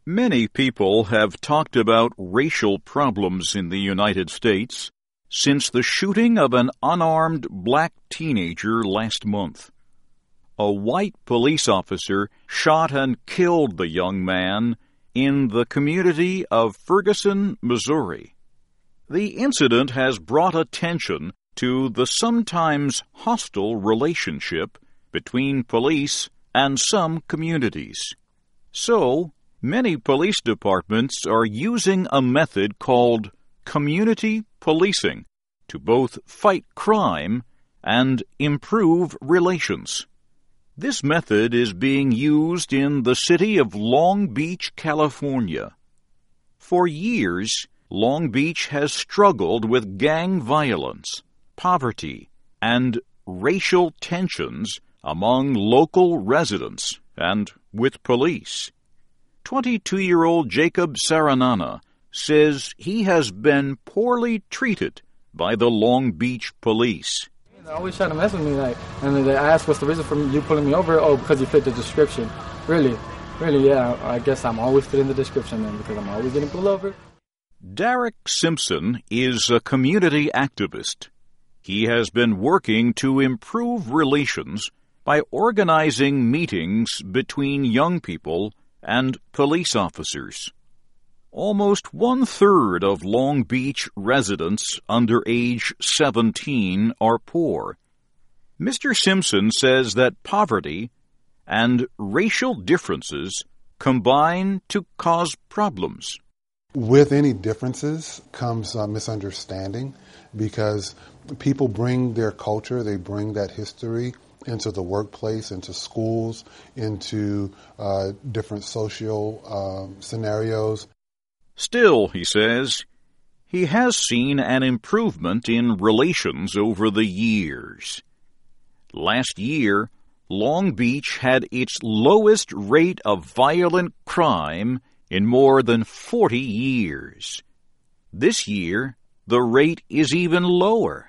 Many people have talked about racial problems in the United States since the shooting of an unarmed black teenager last month. A white police officer shot and killed the young man in the community of Ferguson, Missouri. The incident has brought attention to the sometimes hostile relationship between police and some communities. So, many police departments are using a method called community policing to both fight crime and improve relations. This method is being used in the city of Long Beach, California. For years, Long Beach has struggled with gang violence, poverty, and racial tensions among local residents and with police. 22-year-old Jacob Saranana says he has been poorly treated by the Long Beach police. They always try to mess with me, and they ask, what's the reason for you pulling me over? Oh, because you fit the description. Really, yeah, I guess I'm always fitting the description then, because I'm always getting pulled over. Derek Simpson is a community activist. He has been working to improve relations by organizing meetings between young people and police officers. Almost 1/3 of Long Beach residents under age 17 are poor. Mr. Simpson says that poverty and racial differences combine to cause problems. With any differences comes misunderstanding, because people bring their culture, they bring that history into the workplace, into schools, into different social scenarios. Still, he says, he has seen an improvement in relations over the years. Last year, Long Beach had its lowest rate of violent crime in more than 40 years. This year, the rate is even lower.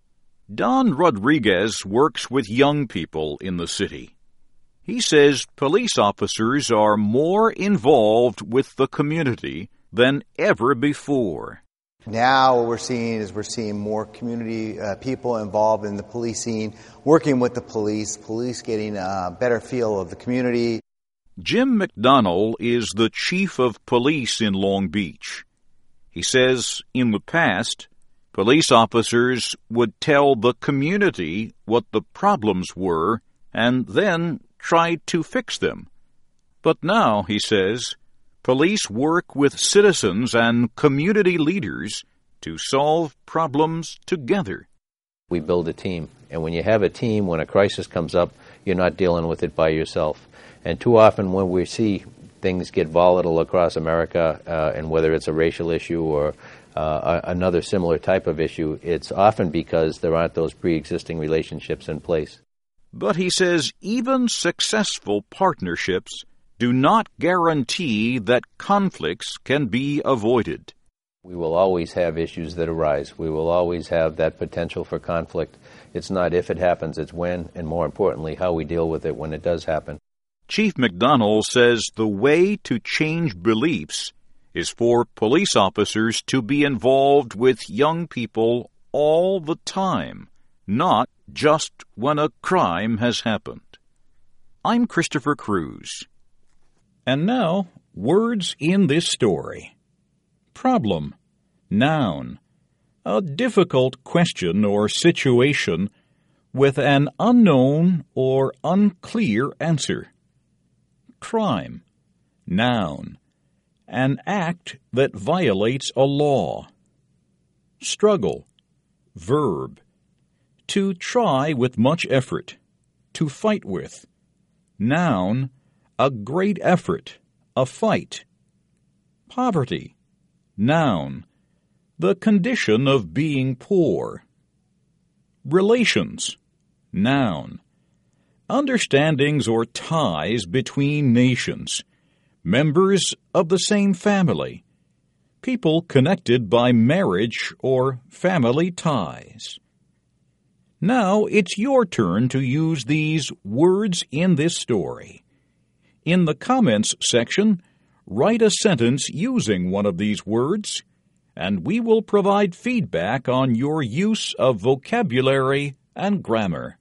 Don Rodriguez works with young people in the city. He says police officers are more involved with the community than ever before. Now what we're seeing more community people involved in the policing, working with the police getting a better feel of the community. Jim McDonnell is the chief of police in Long Beach. He says in the past, police officers would tell the community what the problems were and then try to fix them. But now, he says, police work with citizens and community leaders to solve problems together. We build a team, and when you have a team, when a crisis comes up, you're not dealing with it by yourself. And too often when we see things get volatile across America, and whether it's a racial issue or another similar type of issue, it's often because there aren't those pre-existing relationships in place. But he says even successful partnerships do not guarantee that conflicts can be avoided. We will always have issues that arise. We will always have that potential for conflict. It's not if it happens, it's when, and more importantly, how we deal with it when it does happen. Chief McDonnell says the way to change beliefs is for police officers to be involved with young people all the time, not just when a crime has happened. I'm Christopher Cruz. And now, words in this story. Problem, noun, a difficult question or situation with an unknown or unclear answer. Crime, noun, an act that violates a law. Struggle, verb, to try with much effort, to fight with. Noun, a great effort, a fight. Poverty, noun, the condition of being poor. Relations, noun, understandings or ties between nations, members of the same family, people connected by marriage or family ties. Now it's your turn to use these words in this story. In the comments section, write a sentence using one of these words, and we will provide feedback on your use of vocabulary and grammar.